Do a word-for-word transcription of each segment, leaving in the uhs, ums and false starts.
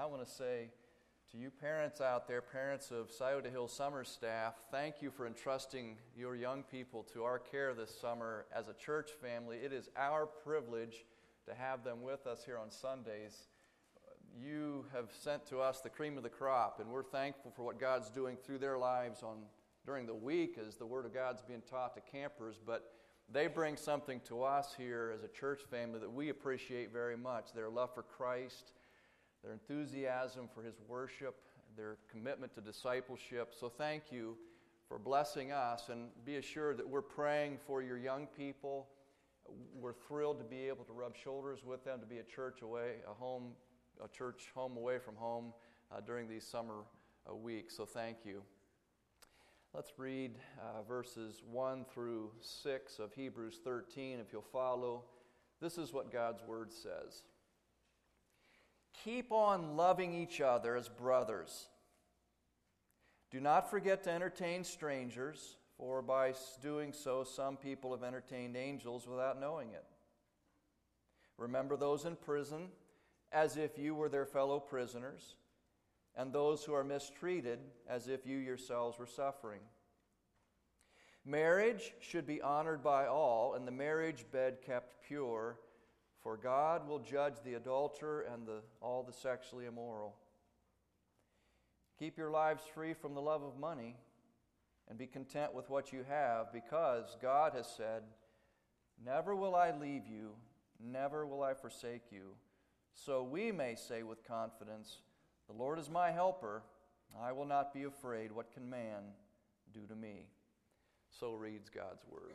want to say to you parents out there, parents of Scioto Hill Summer staff, thank you for entrusting your young people to our care this summer as a church family. It is our privilege to have them with us here on Sundays. You have sent to us the cream of the crop, and we're thankful for what God's doing through their lives on during the week as the Word of God's being taught to campers, but they bring something to us here as a church family that we appreciate very much. Their love for Christ, their enthusiasm for His worship, their commitment to discipleship. So thank you for blessing us, and be assured that we're praying for your young people. We're thrilled to be able to rub shoulders with them, to be a church away, a home, a church home away from home uh, during these summer uh, weeks. So thank you. Let's read uh, verses one through six of Hebrews thirteen, if you'll follow. This is what God's Word says. Keep on loving each other as brothers. Do not forget to entertain strangers, for by doing so some people have entertained angels without knowing it. Remember those in prison as if you were their fellow prisoners, and those who are mistreated as if you yourselves were suffering. Marriage should be honored by all, and the marriage bed kept pure, for God will judge the adulterer and the, all the sexually immoral. Keep your lives free from the love of money, and be content with what you have, because God has said, "Never will I leave you, never will I forsake you." So we may say with confidence, "The Lord is my helper. I will not be afraid. What can man do to me?" So reads God's Word.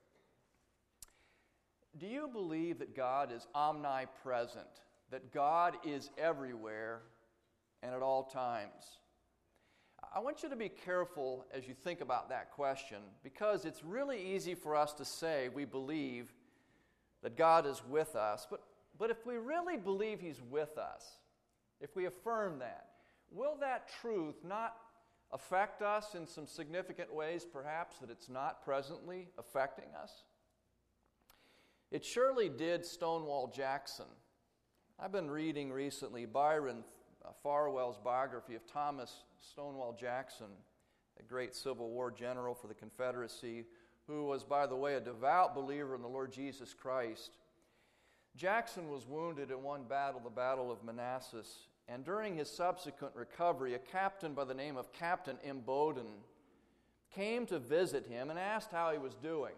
Do you believe that God is omnipresent, that God is everywhere and at all times? I want you to be careful as you think about that question, because it's really easy for us to say we believe that God is with us, but, but if we really believe He's with us, if we affirm that, will that truth not affect us in some significant ways, perhaps, that it's not presently affecting us? It surely did Stonewall Jackson. I've been reading recently Byron Farwell's biography of Thomas Stonewall Jackson, a great Civil War general for the Confederacy, who was, by the way, a devout believer in the Lord Jesus Christ. Jackson was wounded in one battle, the Battle of Manassas, and during his subsequent recovery, a captain by the name of Captain Imboden came to visit him and asked how he was doing.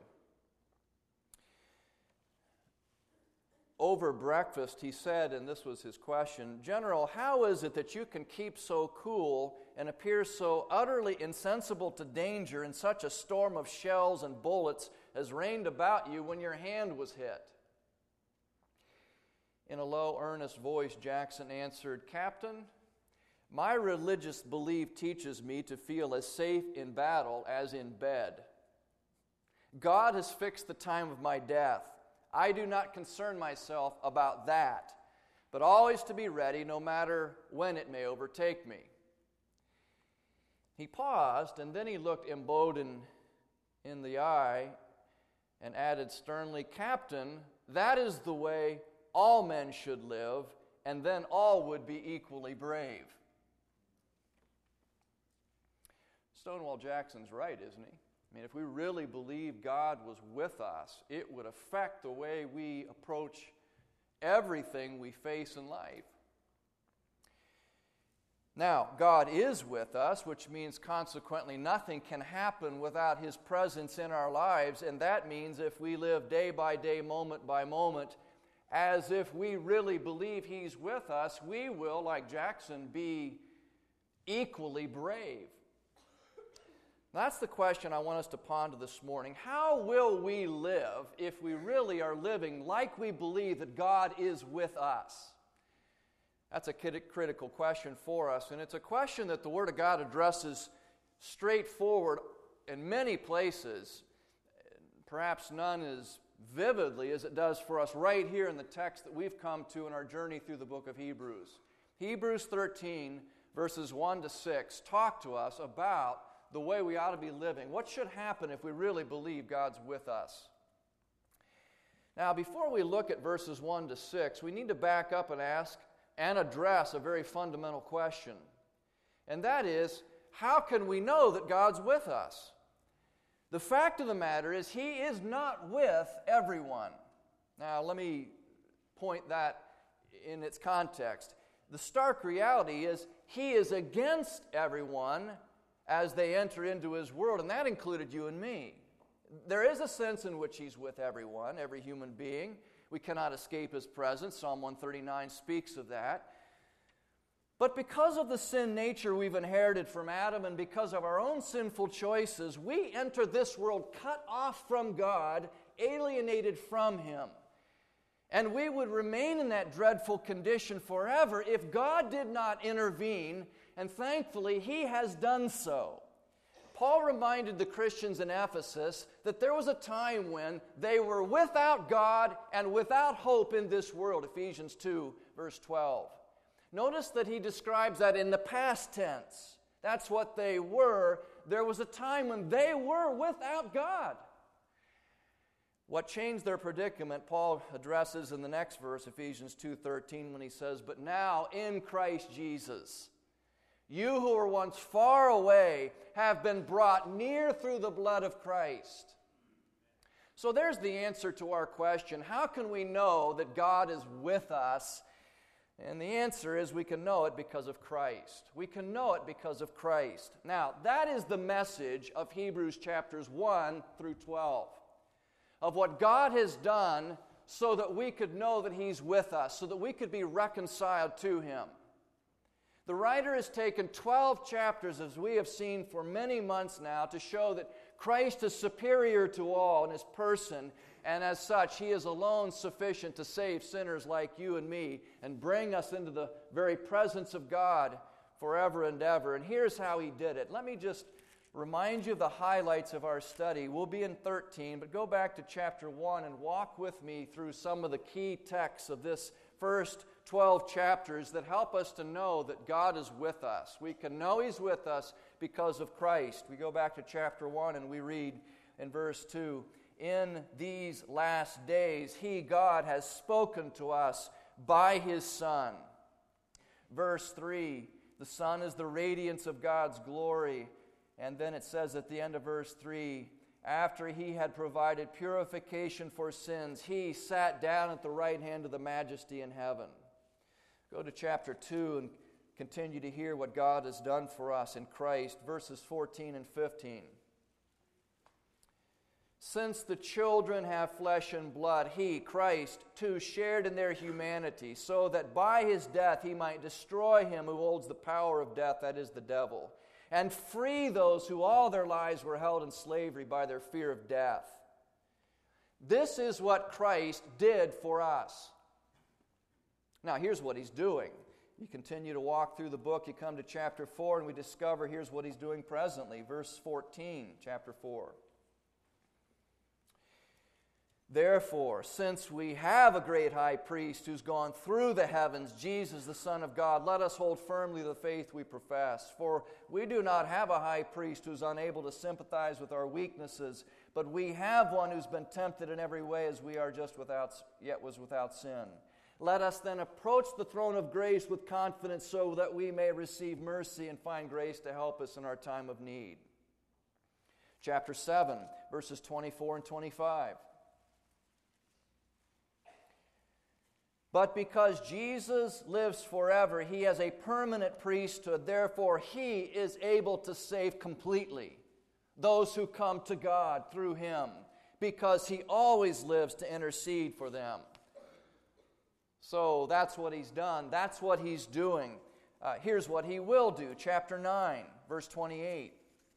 Over breakfast, he said, and this was his question, "General, how is it that you can keep so cool and appear so utterly insensible to danger in such a storm of shells and bullets as rained about you when your hand was hit?" In a low, earnest voice, Jackson answered, "Captain, my religious belief teaches me to feel as safe in battle as in bed. God has fixed the time of my death. I do not concern myself about that, but always to be ready no matter when it may overtake me." He paused, and then he looked Imboden in the eye and added sternly, "Captain, that is the way all men should live, and then all would be equally brave." Stonewall Jackson's right, isn't he? I mean, if we really believe God was with us, it would affect the way we approach everything we face in life. Now, God is with us, which means consequently nothing can happen without His presence in our lives, and that means if we live day by day, moment by moment, as if we really believe He's with us, we will, like Jackson, be equally brave. That's the question I want us to ponder this morning. How will we live if we really are living like we believe that God is with us? That's a critical question for us, and it's a question that the Word of God addresses straightforward in many places, perhaps none as vividly as it does for us right here in the text that we've come to in our journey through the book of Hebrews. Hebrews thirteen, verses one to six, talk to us about the way we ought to be living. What should happen if we really believe God's with us? Now, before we look at verses one to six, we need to back up and ask, and address a very fundamental question. And that is, how can we know that God's with us? The fact of the matter is, He is not with everyone. Now, let me point that in its context. The stark reality is, He is against everyone as they enter into His world, and that included you and me. There is a sense in which He's with everyone, every human being. We cannot escape His presence. Psalm one thirty-nine speaks of that. But because of the sin nature we've inherited from Adam and because of our own sinful choices, we enter this world cut off from God, alienated from Him. And we would remain in that dreadful condition forever if God did not intervene, and thankfully He has done so. Paul reminded the Christians in Ephesus that there was a time when they were without God and without hope in this world, Ephesians two, verse twelve. Notice that he describes that in the past tense. That's what they were. There was a time when they were without God. What changed their predicament, Paul addresses in the next verse, Ephesians two thirteen, when he says, "But now in Christ Jesus, you who were once far away have been brought near through the blood of Christ." So there's the answer to our question. How can we know that God is with us? And the answer is we can know it because of Christ. We can know it because of Christ. Now, that is the message of Hebrews chapters one through twelve. Of what God has done so that we could know that He's with us, so that we could be reconciled to Him. The writer has taken twelve chapters, as we have seen for many months now, to show that Christ is superior to all in His person, and as such, He is alone sufficient to save sinners like you and me and bring us into the very presence of God forever and ever. And here's how He did it. Let me just remind you of the highlights of our study. We'll be in thirteen, but go back to chapter one and walk with me through some of the key texts of this first twelve chapters that help us to know that God is with us. We can know He's with us because of Christ. We go back to chapter one and we read in verse two, "In these last days He, God, has spoken to us by His Son." Verse three, the Son is the radiance of God's glory. And then it says at the end of verse three, after He had provided purification for sins, He sat down at the right hand of the Majesty in heaven. Go to chapter two and continue to hear what God has done for us in Christ, verses fourteen and fifteen. "Since the children have flesh and blood, He, Christ, too shared in their humanity, so that by His death He might destroy him who holds the power of death, that is, the devil, and free those who all their lives were held in slavery by their fear of death." This is what Christ did for us. Now, here's what He's doing. You continue to walk through the book, you come to chapter four, and we discover here's what He's doing presently. Verse fourteen, chapter four. "Therefore, since we have a great high priest who's gone through the heavens, Jesus, the Son of God, let us hold firmly the faith we profess. For we do not have a high priest who's unable to sympathize with our weaknesses, but we have one who's been tempted in every way as we are, just without, yet was without sin. Let us then approach the throne of grace with confidence so that we may receive mercy and find grace to help us in our time of need." Chapter seven, verses twenty-four and twenty-five. "But because Jesus lives forever, He has a permanent priesthood. Therefore, He is able to save completely those who come to God through Him, because He always lives to intercede for them." So that's what He's done. That's what He's doing. Uh, here's what He will do. Chapter nine, verse twenty-eight.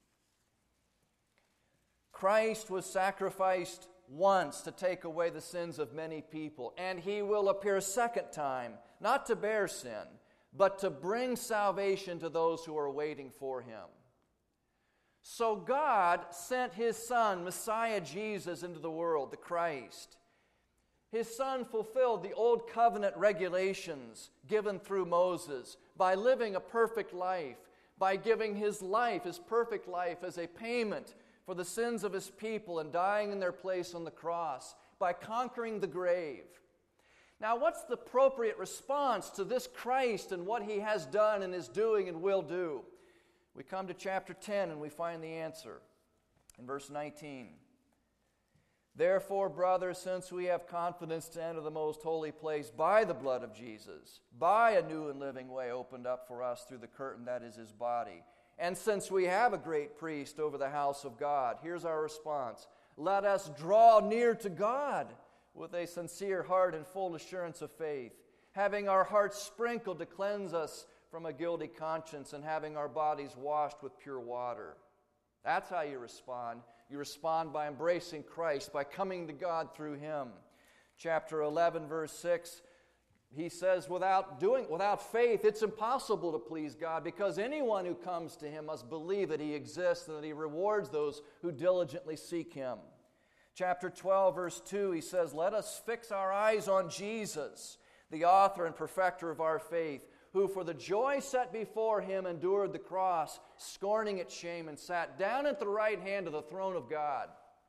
"Christ was sacrificed once to take away the sins of many people, and He will appear a second time, not to bear sin, but to bring salvation to those who are waiting for Him." So God sent His Son, Messiah Jesus, into the world, the Christ. His Son fulfilled the old covenant regulations given through Moses by living a perfect life, by giving His life, His perfect life, as a payment for the sins of His people and dying in their place on the cross, by conquering the grave. Now, what's the appropriate response to this Christ and what he has done and is doing and will do? We come to chapter ten and we find the answer in verse nineteen. Therefore, brothers, since we have confidence to enter the most holy place by the blood of Jesus, by a new and living way opened up for us through the curtain that is his body, and since we have a great priest over the house of God, here's our response. Let us draw near to God with a sincere heart and full assurance of faith, having our hearts sprinkled to cleanse us from a guilty conscience and having our bodies washed with pure water. That's how you respond. You respond by embracing Christ, by coming to God through him. Chapter eleven, verse six, he says, without doing, without faith, it's impossible to please God, because anyone who comes to him must believe that he exists and that he rewards those who diligently seek him. Chapter twelve, verse two, he says, let us fix our eyes on Jesus, the author and perfecter of our faith, who for the joy set before him endured the cross, scorning its shame, and sat down at the right hand of the throne of God.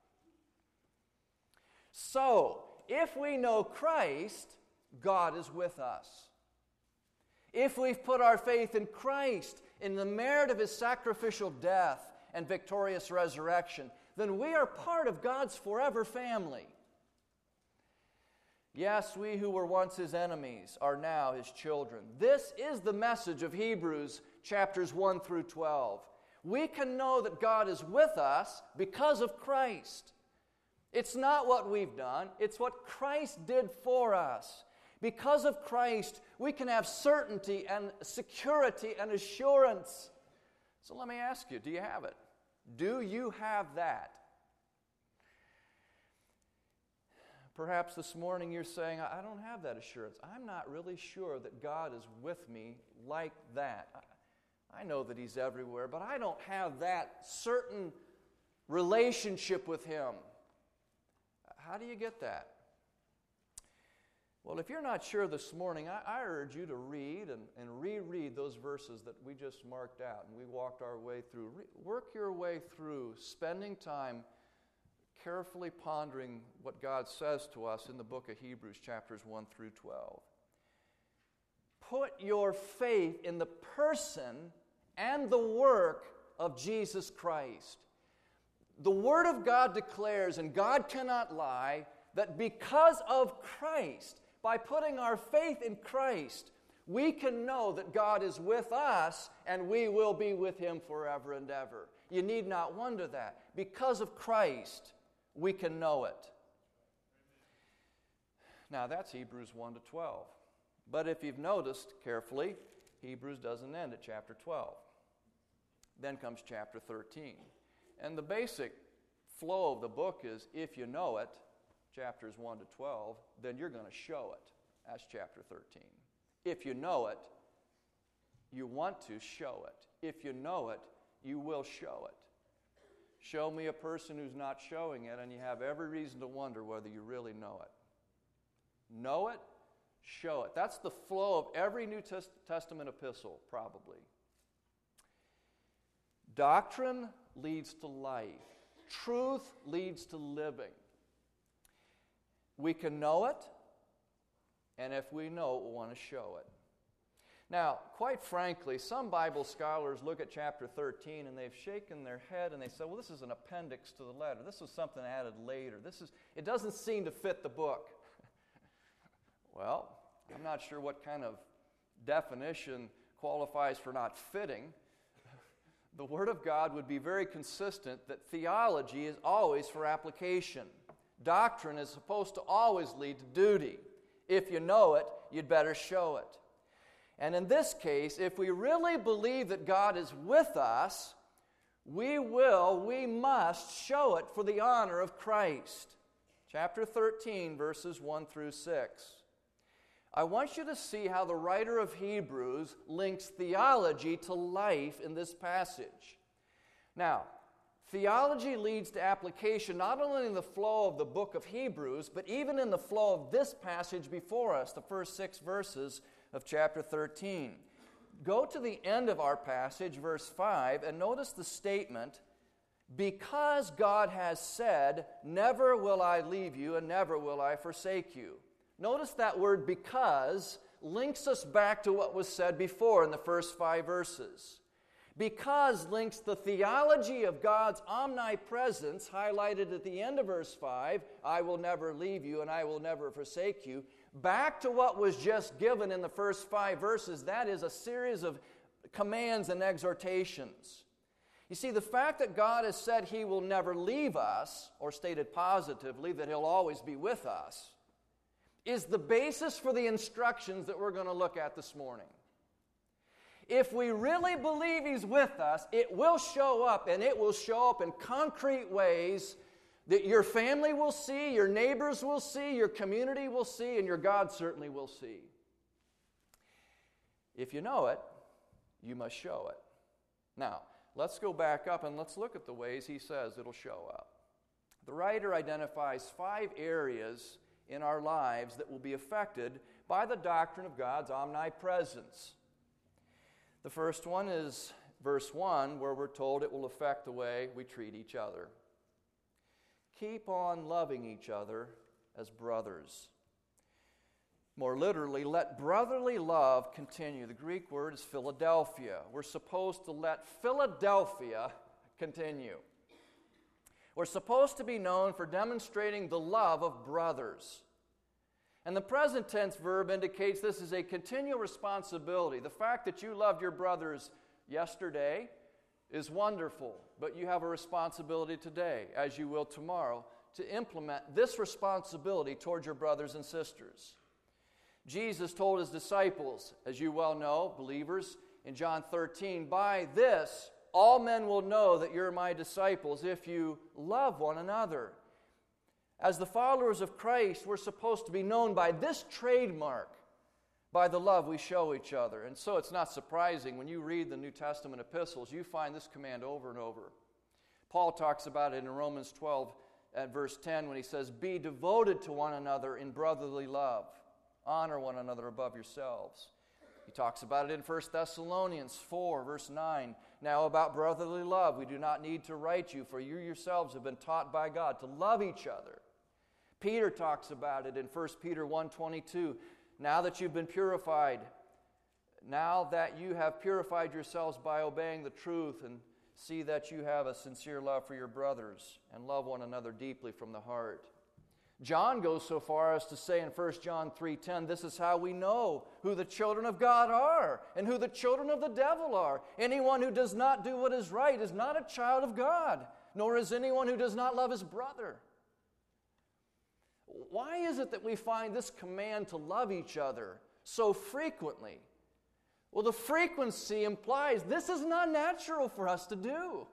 So, if we know Christ, God is with us. If we've put our faith in Christ, in the merit of his sacrificial death and victorious resurrection, then we are part of God's forever family. Yes, we who were once his enemies are now his children. This is the message of Hebrews chapters one through twelve. We can know that God is with us because of Christ. It's not what we've done, it's what Christ did for us. Because of Christ, we can have certainty and security and assurance. So let me ask you, do you have it? Do you have that? Perhaps this morning you're saying, I don't have that assurance. I'm not really sure that God is with me like that. I know that he's everywhere, but I don't have that certain relationship with him. How do you get that? Well, if you're not sure this morning, I, I urge you to read and, and reread those verses that we just marked out and we walked our way through. Re- work your way through, spending time carefully pondering what God says to us in the book of Hebrews, chapters one through twelve. Put your faith in the person and the work of Jesus Christ. The Word of God declares, and God cannot lie, that because of Christ, by putting our faith in Christ, we can know that God is with us and we will be with him forever and ever. You need not wonder that. Because of Christ, we can know it. Now that's Hebrews one to twelve. But if you've noticed carefully, Hebrews doesn't end at chapter twelve. Then comes chapter thirteen. And the basic flow of the book is, if you know it, chapters one to twelve, then you're going to show it. That's chapter thirteen. If you know it, you want to show it. If you know it, you will show it. Show me a person who's not showing it, and you have every reason to wonder whether you really know it. Know it, show it. That's the flow of every New Testament epistle, probably. Doctrine leads to life. Truth leads to living. We can know it, and if we know it, we'll want to show it. Now, quite frankly, some Bible scholars look at chapter thirteen and they've shaken their head and they say, well, this is an appendix to the letter. This is something added later. This is, it doesn't seem to fit the book. Well, I'm not sure what kind of definition qualifies for not fitting. The Word of God would be very consistent that theology is always for application. Doctrine is supposed to always lead to duty. If you know it, you'd better show it. And in this case, if we really believe that God is with us, we will, we must show it for the honor of Christ. Chapter thirteen, verses one through six. I want you to see how the writer of Hebrews links theology to life in this passage. Now, theology leads to application not only in the flow of the book of Hebrews, but even in the flow of this passage before us, the first six verses of chapter thirteen. Go to the end of our passage, verse five, and notice the statement, because God has said, never will I leave you and never will I forsake you. Notice that word because links us back to what was said before in the first five verses. Because links the theology of God's omnipresence, highlighted at the end of verse five, I will never leave you and I will never forsake you, back to what was just given in the first five verses. That is a series of commands and exhortations. You see, the fact that God has said He will never leave us, or stated positively that He'll always be with us, is the basis for the instructions that we're going to look at this morning. If we really believe He's with us, it will show up, and it will show up in concrete ways that your family will see, your neighbors will see, your community will see, and your God certainly will see. If you know it, you must show it. Now, let's go back up and let's look at the ways He says it'll show up. The writer identifies five areas in our lives that will be affected by the doctrine of God's omnipresence. The first one is verse one, where we're told it will affect the way we treat each other. Keep on loving each other as brothers. More literally, let brotherly love continue. The Greek word is Philadelphia. We're supposed to let Philadelphia continue. We're supposed to be known for demonstrating the love of brothers. And the present tense verb indicates this is a continual responsibility. The fact that you loved your brothers yesterday is wonderful, but you have a responsibility today, as you will tomorrow, to implement this responsibility towards your brothers and sisters. Jesus told His disciples, as you well know, believers, in John thirteen, by this all men will know that you're my disciples if you love one another. As the followers of Christ, we're supposed to be known by this trademark, by the love we show each other. And so it's not surprising when you read the New Testament epistles, you find this command over and over. Paul talks about it in Romans twelve at verse ten when he says, be devoted to one another in brotherly love. Honor one another above yourselves. He talks about it in First Thessalonians four, verse nine. Now about brotherly love, we do not need to write you, for you yourselves have been taught by God to love each other. Peter talks about it in First Peter one twenty-two. Now that you've been purified, now that you have purified yourselves by obeying the truth, and see that you have a sincere love for your brothers, and love one another deeply from the heart. John goes so far as to say in First John three ten, this is how we know who the children of God are and who the children of the devil are. Anyone who does not do what is right is not a child of God, nor is anyone who does not love his brother. Why is it that we find this command to love each other so frequently? Well, the frequency implies this is not natural for us to do.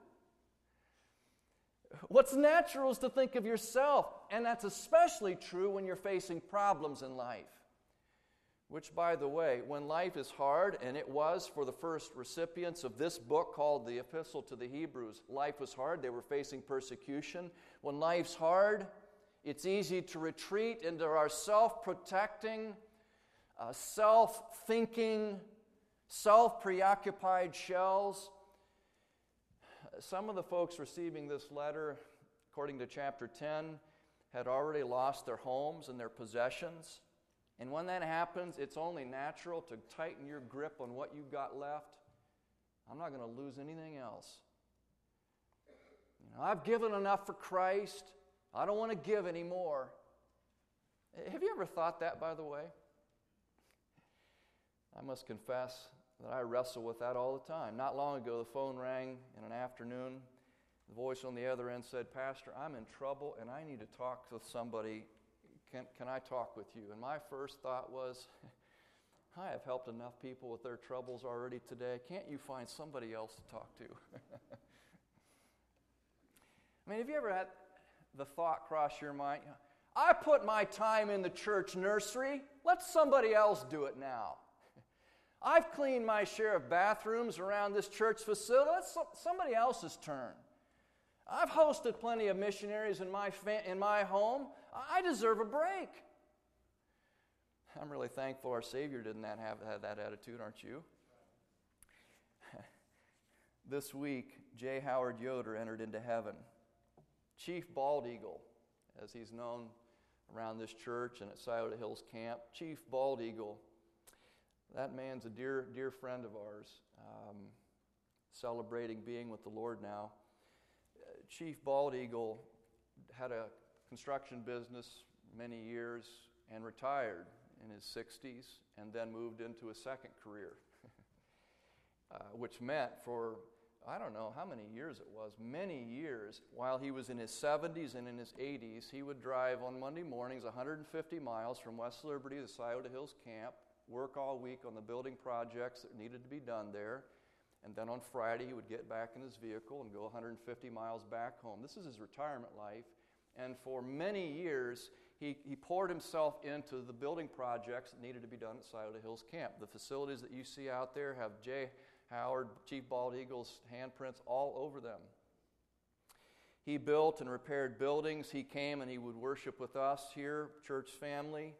What's natural is to think of yourself, and that's especially true when you're facing problems in life. Which, by the way, when life is hard, and it was for the first recipients of this book called the Epistle to the Hebrews, life was hard, they were facing persecution. When life's hard, it's easy to retreat into our self-protecting, uh, self-thinking, self-preoccupied shells. Some of the folks receiving this letter, according to chapter ten, had already lost their homes and their possessions. And when that happens, it's only natural to tighten your grip on what you've got left. I'm not going to lose anything else. You know, I've given enough for Christ. I don't want to give any more. Have you ever thought that, by the way? I must confess that I wrestle with that all the time. Not long ago, the phone rang in an afternoon. The voice on the other end said, Pastor, I'm in trouble and I need to talk with somebody. Can, can I talk with you? And my first thought was, I have helped enough people with their troubles already today. Can't you find somebody else to talk to? I mean, have you ever had the thought cross your mind? I put my time in the church nursery. Let somebody else do it now. I've cleaned my share of bathrooms around this church facility. That's somebody else's turn. I've hosted plenty of missionaries in my fa- in my home. I deserve a break. I'm really thankful our Savior didn't have, have that attitude, aren't you? This week, J. Howard Yoder entered into heaven. Chief Bald Eagle, as he's known around this church and at Scioto Hills Camp. Chief Bald Eagle, that man's a dear, dear friend of ours, um, celebrating being with the Lord now. Uh, Chief Bald Eagle had a construction business many years and retired in his sixties and then moved into a second career, uh, which meant for, I don't know how many years it was, many years, while he was in his seventies and in his eighties, he would drive on Monday mornings one hundred fifty miles from West Liberty to Scioto Hills Camp, work all week on the building projects that needed to be done there, and then on Friday he would get back in his vehicle and go one hundred fifty miles back home. This is his retirement life, and for many years he, he poured himself into the building projects that needed to be done at Scioto Hills Camp. The facilities that you see out there have Jay Howard, Chief Bald Eagle's handprints all over them. He built and repaired buildings. He came and he would worship with us here, church family.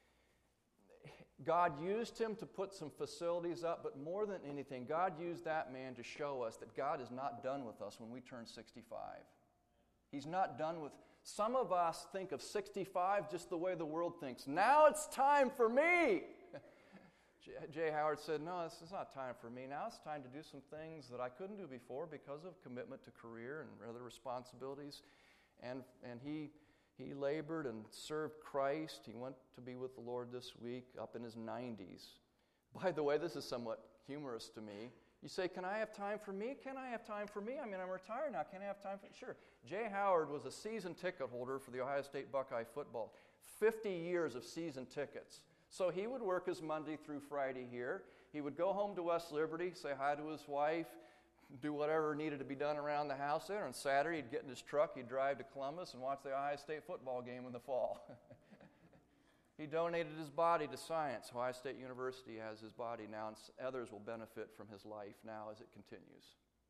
God used him to put some facilities up, but more than anything, God used that man to show us that God is not done with us when we turn sixty-five. He's not done with... Some of us think of sixty-five just the way the world thinks. Now it's time for me! Jay Howard said, no, this is not time for me. Now it's time to do some things that I couldn't do before because of commitment to career and other responsibilities. And, and he... He labored and served Christ. He went to be with the Lord this week up in his nineties. By the way, this is somewhat humorous to me. You say, can I have time for me? Can I have time for me? I mean, I'm retired now. Can I have time for me? Sure. Jay Howard was a season ticket holder for the Ohio State Buckeye football. fifty years of season tickets. So he would work his Monday through Friday here. He would go home to West Liberty, say hi to his wife, do whatever needed to be done around the house there. On Saturday, he'd get in his truck, he'd drive to Columbus and watch the Ohio State football game in the fall. He donated his body to science. Ohio State University has his body now, and others will benefit from his life now as it continues.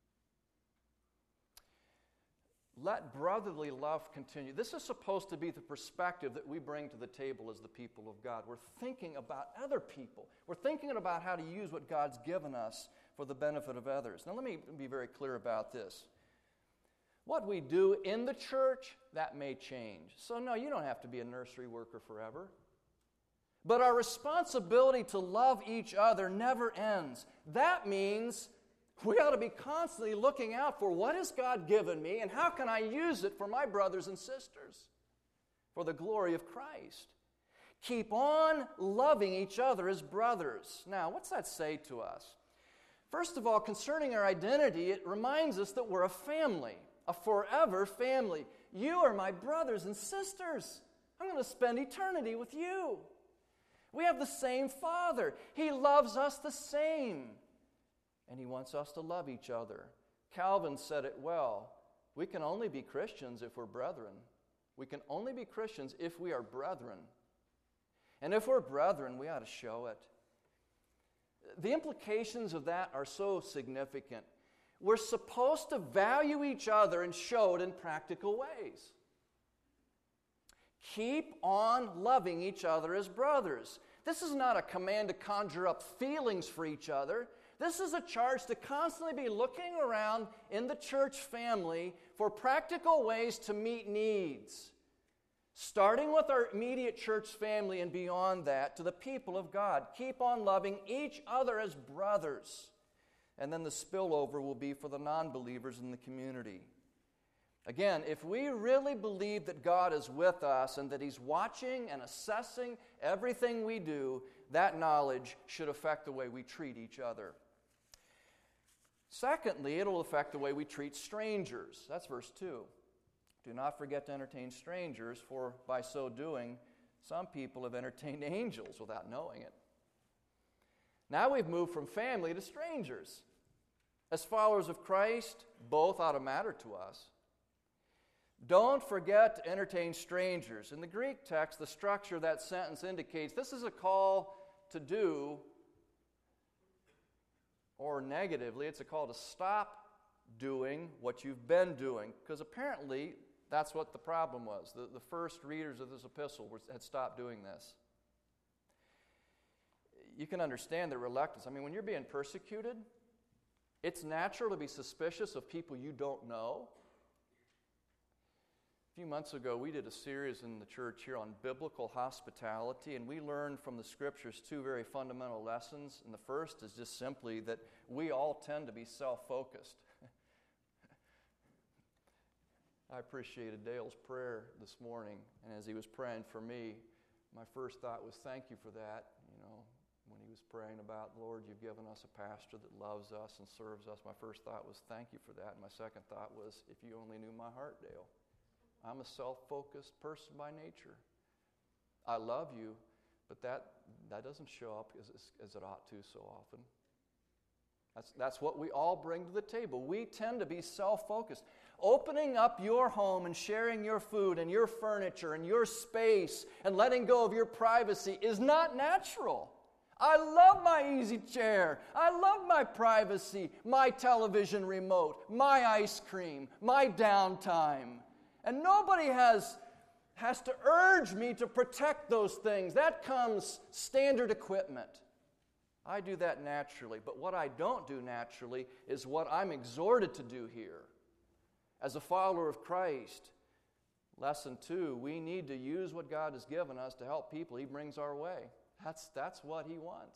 Let brotherly love continue. This is supposed to be the perspective that we bring to the table as the people of God. We're thinking about other people. We're thinking about how to use what God's given us for the benefit of others. Now let me be very clear about this. What we do in the church, that may change. So no, you don't have to be a nursery worker forever. But our responsibility to love each other never ends. That means we ought to be constantly looking out for what has God given me and how can I use it for my brothers and sisters for the glory of Christ. Keep on loving each other as brothers. Now, what's that say to us? First of all, concerning our identity, it reminds us that we're a family, a forever family. You are my brothers and sisters. I'm going to spend eternity with you. We have the same Father. He loves us the same. And He wants us to love each other. Calvin said it well. We can only be Christians if we're brethren. We can only be Christians if we are brethren. And if we're brethren, we ought to show it. The implications of that are so significant. We're supposed to value each other and show it in practical ways. Keep on loving each other as brothers. This is not a command to conjure up feelings for each other. This is a charge to constantly be looking around in the church family for practical ways to meet needs. Starting with our immediate church family and beyond that to the people of God. Keep on loving each other as brothers. And then the spillover will be for the non-believers in the community. Again, if we really believe that God is with us and that He's watching and assessing everything we do, that knowledge should affect the way we treat each other. Secondly, it'll affect the way we treat strangers. That's verse two. Do not forget to entertain strangers, for by so doing, some people have entertained angels without knowing it. Now we've moved from family to strangers. As followers of Christ, both ought to matter to us. Don't forget to entertain strangers. In the Greek text, the structure of that sentence indicates this is a call to do, or negatively, it's a call to stop doing what you've been doing. Because apparently, that's what the problem was. The, the first readers of this epistle were, had stopped doing this. You can understand their reluctance. I mean, when you're being persecuted, it's natural to be suspicious of people you don't know. A few months ago, we did a series in the church here on biblical hospitality, and we learned from the Scriptures two very fundamental lessons. And the first is just simply that we all tend to be self-focused. I appreciated Dale's prayer this morning, and as he was praying for me, my first thought was, thank you for that. You know, when he was praying about, Lord, you've given us a pastor that loves us and serves us, my first thought was, thank you for that. And my second thought was, if you only knew my heart, Dale. I'm a self-focused person by nature. I love you, but that that doesn't show up as, as it ought to so often. That's, that's what we all bring to the table. We tend to be self-focused. Opening up your home and sharing your food and your furniture and your space and letting go of your privacy is not natural. I love my easy chair. I love my privacy, my television remote, my ice cream, my downtime. And nobody has, has to urge me to protect those things. That comes standard equipment. I do that naturally. But what I don't do naturally is what I'm exhorted to do here. As a follower of Christ, lesson two, we need to use what God has given us to help people He brings our way. That's, that's what He wants.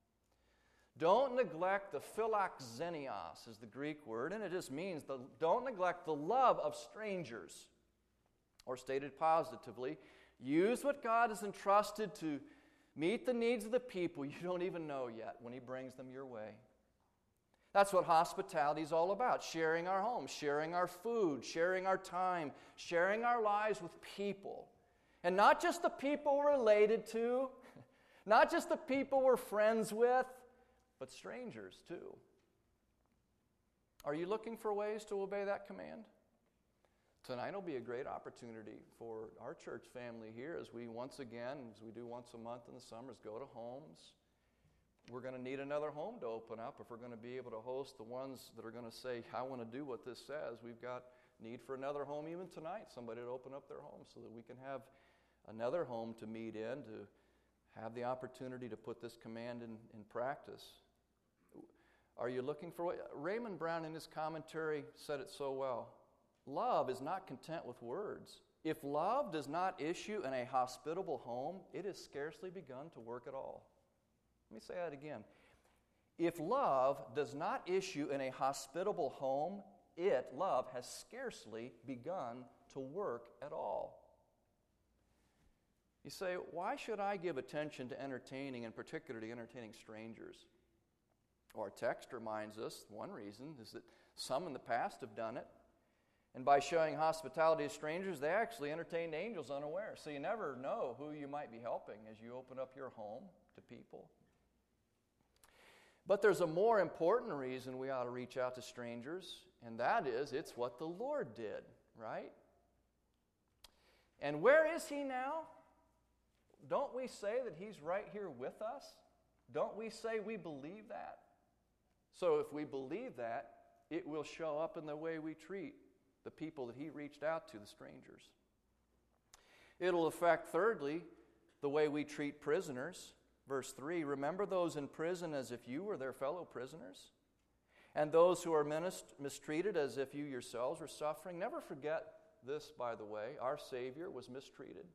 Don't neglect the philoxenios is the Greek word, and it just means the, don't neglect the love of strangers. Or stated positively, use what God has entrusted to meet the needs of the people you don't even know yet when He brings them your way. That's what hospitality is all about, sharing our homes, sharing our food, sharing our time, sharing our lives with people. And not just the people we're related to, not just the people we're friends with, but strangers too. Are you looking for ways to obey that command? Tonight will be a great opportunity for our church family here as we once again, as we do once a month in the summers, go to homes. We're going to need another home to open up if we're going to be able to host the ones that are going to say, I want to do what this says. We've got need for another home even tonight, somebody to open up their home so that we can have another home to meet in, to have the opportunity to put this command in, in practice. Are you looking for what? Raymond Brown in his commentary said it so well. Love is not content with words. If love does not issue in a hospitable home, it has scarcely begun to work at all. Let me say that again. If love does not issue in a hospitable home, it, love, has scarcely begun to work at all. You say, why should I give attention to entertaining, and particularly entertaining strangers? Our text reminds us, one reason is that some in the past have done it. And by showing hospitality to strangers, they actually entertained angels unaware. So you never know who you might be helping as you open up your home to people. But there's a more important reason we ought to reach out to strangers, and that is it's what the Lord did, right? And where is He now? Don't we say that He's right here with us? Don't we say we believe that? So if we believe that, it will show up in the way we treat the people that He reached out to, the strangers. It'll affect, thirdly, the way we treat prisoners. Verse three, remember those in prison as if you were their fellow prisoners, and those who are mistreated as if you yourselves were suffering. Never forget this, by the way, our Savior was mistreated.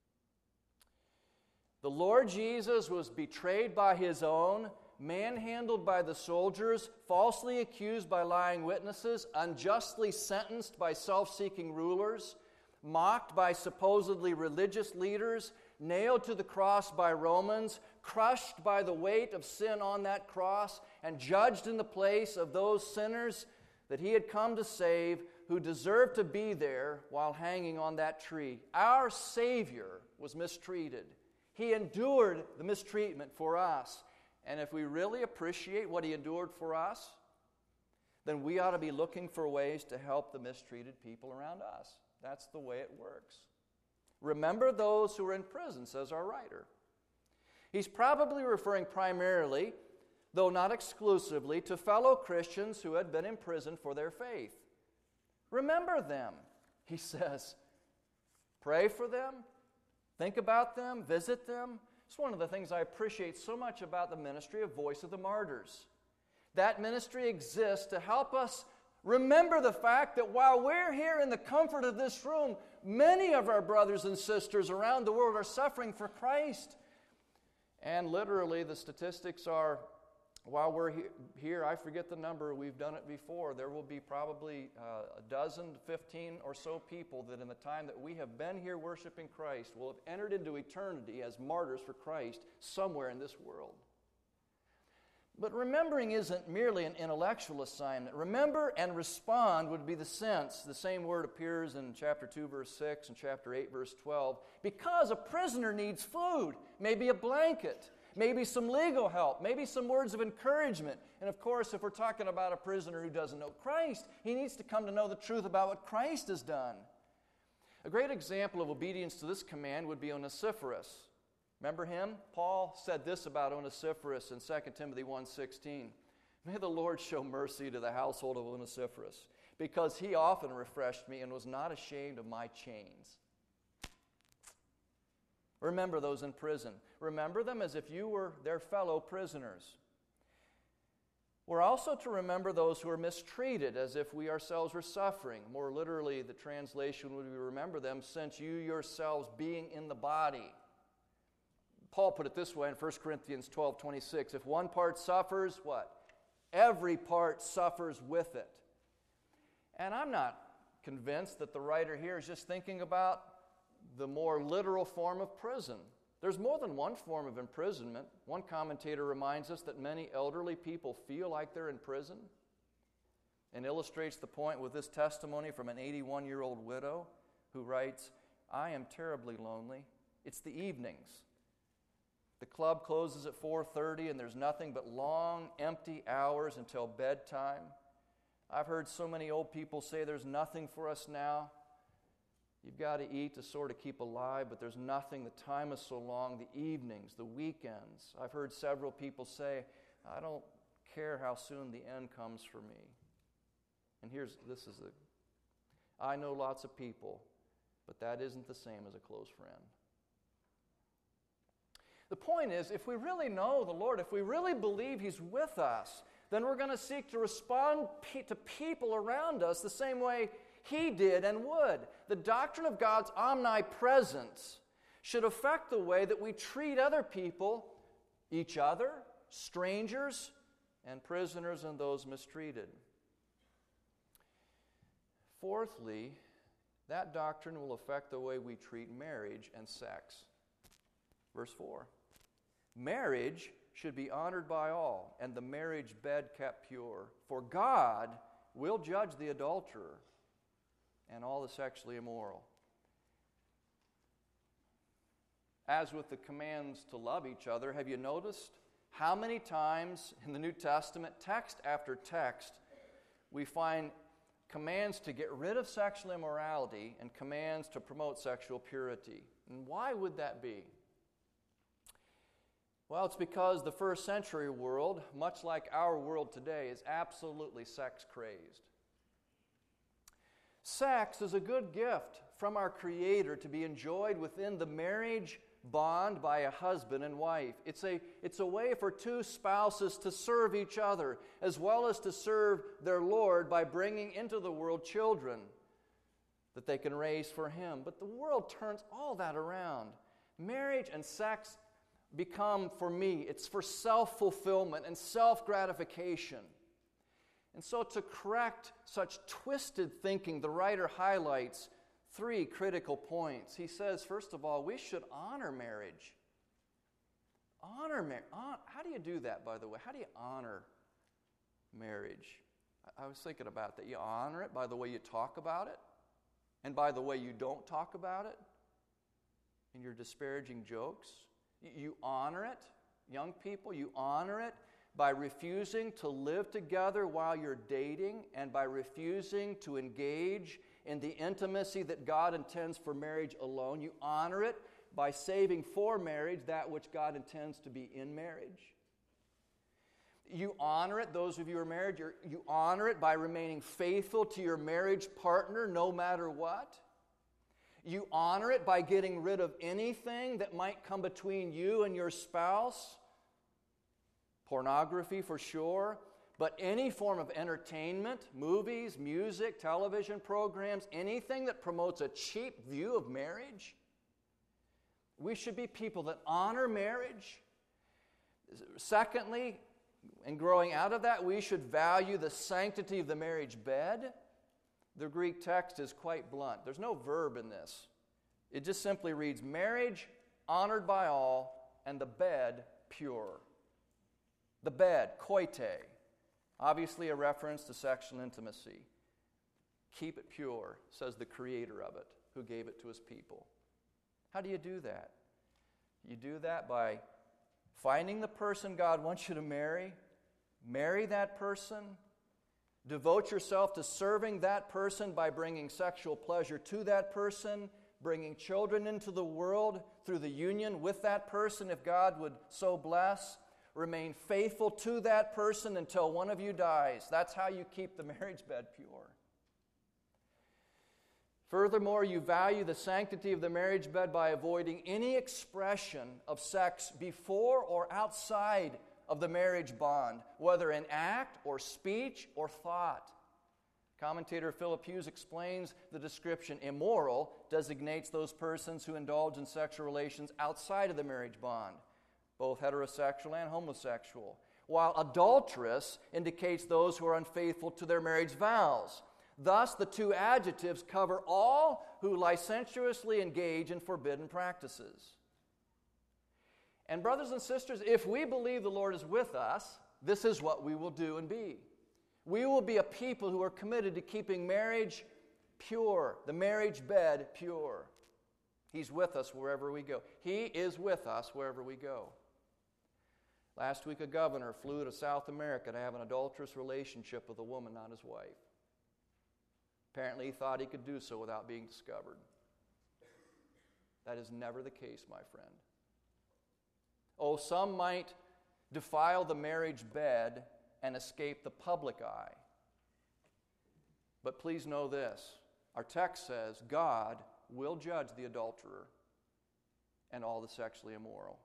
The Lord Jesus was betrayed by His own, manhandled by the soldiers, falsely accused by lying witnesses, unjustly sentenced by self-seeking rulers, mocked by supposedly religious leaders, nailed to the cross by Romans, crushed by the weight of sin on that cross, and judged in the place of those sinners that He had come to save, who deserved to be there while hanging on that tree. Our Savior was mistreated. He endured the mistreatment for us. And if we really appreciate what He endured for us, then we ought to be looking for ways to help the mistreated people around us. That's the way it works. Remember those who are in prison, says our writer. He's probably referring primarily, though not exclusively, to fellow Christians who had been imprisoned for their faith. Remember them, he says. Pray for them, think about them, visit them. It's one of the things I appreciate so much about the ministry of Voice of the Martyrs. That ministry exists to help us Remember the fact that while we're here in the comfort of this room, many of our brothers and sisters around the world are suffering for Christ. And literally, the statistics are, while we're he- here, I forget the number, we've done it before, there will be probably uh, a dozen, fifteen or so people that in the time that we have been here worshiping Christ will have entered into eternity as martyrs for Christ somewhere in this world. But remembering isn't merely an intellectual assignment. Remember and respond would be the sense. The same word appears in chapter two, verse six, and chapter eight, verse twelve. Because a prisoner needs food, maybe a blanket, maybe some legal help, maybe some words of encouragement. And of course, if we're talking about a prisoner who doesn't know Christ, he needs to come to know the truth about what Christ has done. A great example of obedience to this command would be Onesiphorus. Remember him? Paul said this about Onesiphorus in Second Timothy one sixteen. May the Lord show mercy to the household of Onesiphorus, because he often refreshed me and was not ashamed of my chains. Remember those in prison. Remember them as if you were their fellow prisoners. We're also to remember those who are mistreated as if we ourselves were suffering. More literally, the translation would be remember them since you yourselves being in the body. Paul put it this way in First Corinthians twelve twenty-six. If one part suffers, what? Every part suffers with it. And I'm not convinced that the writer here is just thinking about the more literal form of prison. There's more than one form of imprisonment. One commentator reminds us that many elderly people feel like they're in prison and illustrates the point with this testimony from an eighty-one-year-old widow who writes, I am terribly lonely. It's the evenings. The club closes at four thirty and there's nothing but long, empty hours until bedtime. I've heard so many old people say there's nothing for us now. You've got to eat to sort of keep alive, but there's nothing. The time is so long. The evenings, the weekends. I've heard several people say, I don't care how soon the end comes for me. And here's, this is the, I know lots of people, but that isn't the same as a close friend. The point is, if we really know the Lord, if we really believe He's with us, then we're going to seek to respond pe- to people around us the same way He did and would. The doctrine of God's omnipresence should affect the way that we treat other people, each other, strangers, and prisoners and those mistreated. Fourthly, that doctrine will affect the way we treat marriage and sex. Verse four. Marriage should be honored by all, and the marriage bed kept pure. For God will judge the adulterer and all the sexually immoral. As with the commands to love each other, have you noticed how many times in the New Testament, text after text, we find commands to get rid of sexual immorality and commands to promote sexual purity? And why would that be? Well, it's because the first century world, much like our world today, is absolutely sex-crazed. Sex is a good gift from our Creator to be enjoyed within the marriage bond by a husband and wife. It's a, it's a way for two spouses to serve each other, as well as to serve their Lord by bringing into the world children that they can raise for Him. But the world turns all that around. Marriage and sex become, for me, it's for self-fulfillment and self-gratification. And so to correct such twisted thinking, the writer highlights three critical points. He says, first of all, we should honor marriage. Honor marriage. Hon- How do you do that, by the way? How do you honor marriage? I-, I was thinking about that. You honor it by the way you talk about it, and by the way you don't talk about it, in your disparaging jokes. You honor it, young people, you honor it by refusing to live together while you're dating and by refusing to engage in the intimacy that God intends for marriage alone. You honor it by saving for marriage that which God intends to be in marriage. You honor it, those of you who are married, you're, you honor it by remaining faithful to your marriage partner no matter what. You honor it by getting rid of anything that might come between you and your spouse. Pornography for sure, But any form of entertainment, movies, music, television programs, anything that promotes a cheap view of marriage, we should be people that honor marriage. Secondly, and growing out of that, we should value the sanctity of the marriage bed. The Greek text is quite blunt. There's no verb in this. It just simply reads, marriage honored by all, and the bed pure. The bed, koite, obviously a reference to sexual intimacy. Keep it pure, says the creator of it, who gave it to his people. How do you do that? You do that by finding the person God wants you to marry, marry that person, devote yourself to serving that person by bringing sexual pleasure to that person, bringing children into the world through the union with that person if God would so bless. Remain faithful to that person until one of you dies. That's how you keep the marriage bed pure. Furthermore, you value the sanctity of the marriage bed by avoiding any expression of sex before or outside of the marriage bond, whether in act or speech or thought. Commentator Philip Hughes explains the description immoral designates those persons who indulge in sexual relations outside of the marriage bond, both heterosexual and homosexual, while adulterous indicates those who are unfaithful to their marriage vows. Thus, the two adjectives cover all who licentiously engage in forbidden practices. And brothers and sisters, if we believe the Lord is with us, this is what we will do and be. We will be a people who are committed to keeping marriage pure, the marriage bed pure. He's with us wherever we go. He is with us wherever we go. Last week, a governor flew to South America to have an adulterous relationship with a woman, not his wife. Apparently, he thought he could do so without being discovered. That is never the case, my friend. Oh, some might defile the marriage bed and escape the public eye. But please know this. Our text says God will judge the adulterer and all the sexually immoral.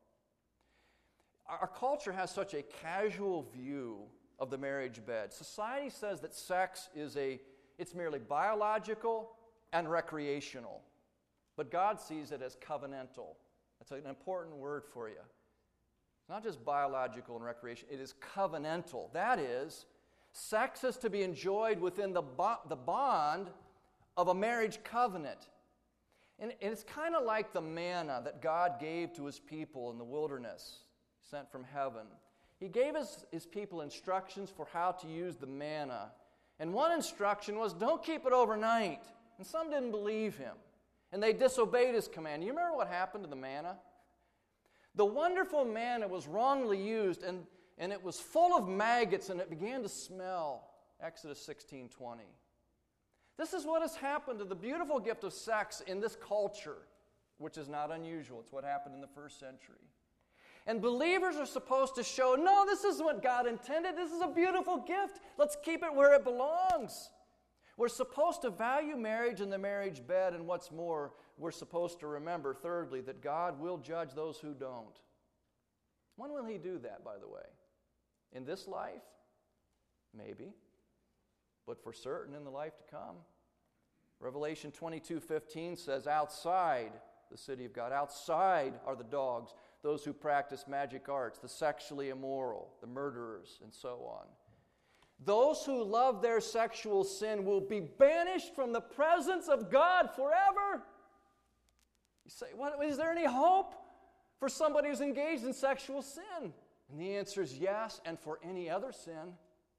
Our culture has such a casual view of the marriage bed. Society says that sex is a It's merely biological and recreational. But God sees it as covenantal. That's an important word for you. It's not just biological and recreational. It is covenantal. That is, sex is to be enjoyed within the, bo- the bond of a marriage covenant. And it's kind of like the manna that God gave to his people in the wilderness, sent from heaven. He gave his, his people instructions for how to use the manna. And one instruction was, don't keep it overnight. And some didn't believe him. And they disobeyed his command. You remember what happened to the manna? The wonderful manna was wrongly used, and, and it was full of maggots, and it began to smell. Exodus sixteen twenty. This is what has happened to the beautiful gift of sex in this culture, which is not unusual. It's what happened in the first century. And believers are supposed to show, no, this is what God intended. This is a beautiful gift. Let's keep it where it belongs. We're supposed to value marriage and the marriage bed, and what's more, we're supposed to remember, thirdly, that God will judge those who don't. When will he do that, by the way? In this life? Maybe. But for certain in the life to come. Revelation twenty-two fifteen says, outside the city of God, outside are the dogs, those who practice magic arts, the sexually immoral, the murderers, and so on. Those who love their sexual sin will be banished from the presence of God forever. You say, what, is there any hope for somebody who's engaged in sexual sin? And the answer is yes, and for any other sin.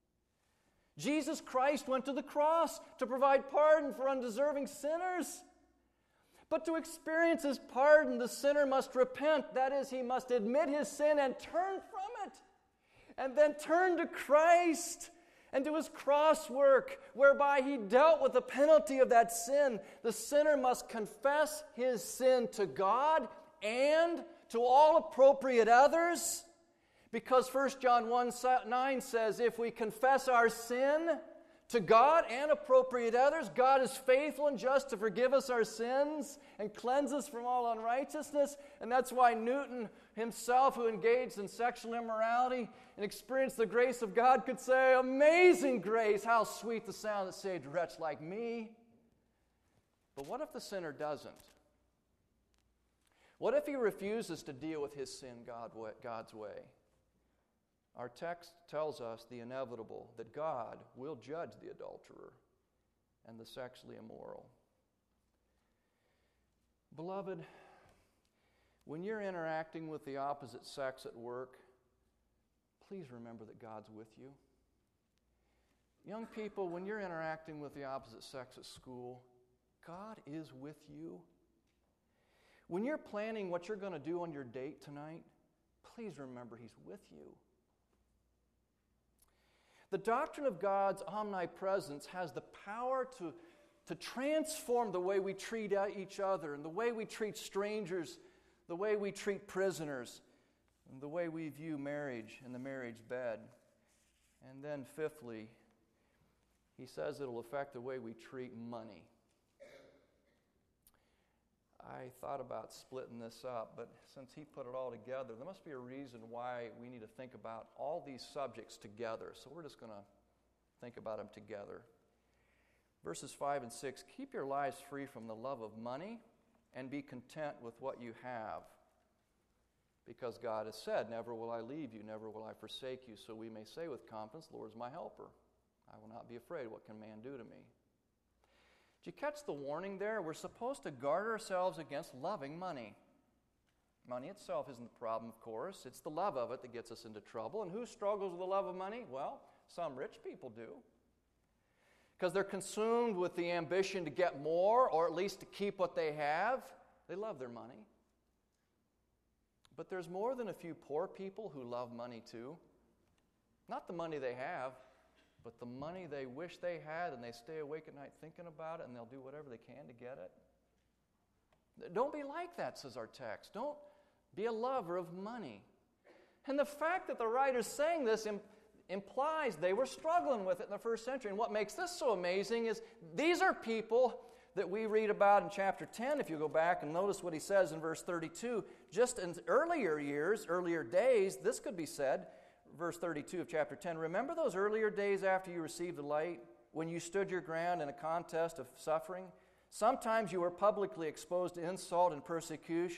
Jesus Christ went to the cross to provide pardon for undeserving sinners. But to experience his pardon, the sinner must repent. That is, he must admit his sin and turn from it. And then turn to Christ and to his cross work, whereby he dealt with the penalty of that sin. The sinner must confess his sin to God and to all appropriate others. Because First John one nine says, if we confess our sin to God and appropriate others, God is faithful and just to forgive us our sins and cleanse us from all unrighteousness. And that's why Newton himself who engaged in sexual immorality and experienced the grace of God could say, "Amazing grace, how sweet the sound that saved a wretch like me." But what if the sinner doesn't? What if he refuses to deal with his sin God, God's way? Our text tells us the inevitable, that God will judge the adulterer and the sexually immoral. Beloved, when you're interacting with the opposite sex at work, please remember that God's with you. Young people, when you're interacting with the opposite sex at school, God is with you. When you're planning what you're going to do on your date tonight, please remember He's with you. The doctrine of God's omnipresence has the power to, to transform the way we treat each other and the way we treat strangers, the way we treat prisoners, and the way we view marriage and the marriage bed. And then fifthly, he says it'll affect the way we treat money. I thought about splitting this up, but since he put it all together, there must be a reason why we need to think about all these subjects together. So we're just going to think about them together. Verses five and six, keep your lives free from the love of money and be content with what you have. Because God has said, never will I leave you, never will I forsake you. So we may say with confidence, the Lord is my helper. I will not be afraid. What can man do to me? Did you catch the warning there? We're supposed to guard ourselves against loving money. Money itself isn't the problem, of course. It's the love of it that gets us into trouble. And who struggles with the love of money? Well, some rich people do. Because they're consumed with the ambition to get more, or at least to keep what they have. They love their money. But there's more than a few poor people who love money too. Not the money they have, but the money they wish they had, and they stay awake at night thinking about it, and they'll do whatever they can to get it. Don't be like that, says our text. Don't be a lover of money. And the fact that the writer's saying this im- implies they were struggling with it in the first century. And what makes this so amazing is these are people that we read about in chapter ten, if you go back and notice what he says in verse thirty-two. Just in earlier years, earlier days, this could be said, verse thirty-two of chapter ten, remember those earlier days after you received the light, when you stood your ground in a contest of suffering? Sometimes you were publicly exposed to insult and persecution.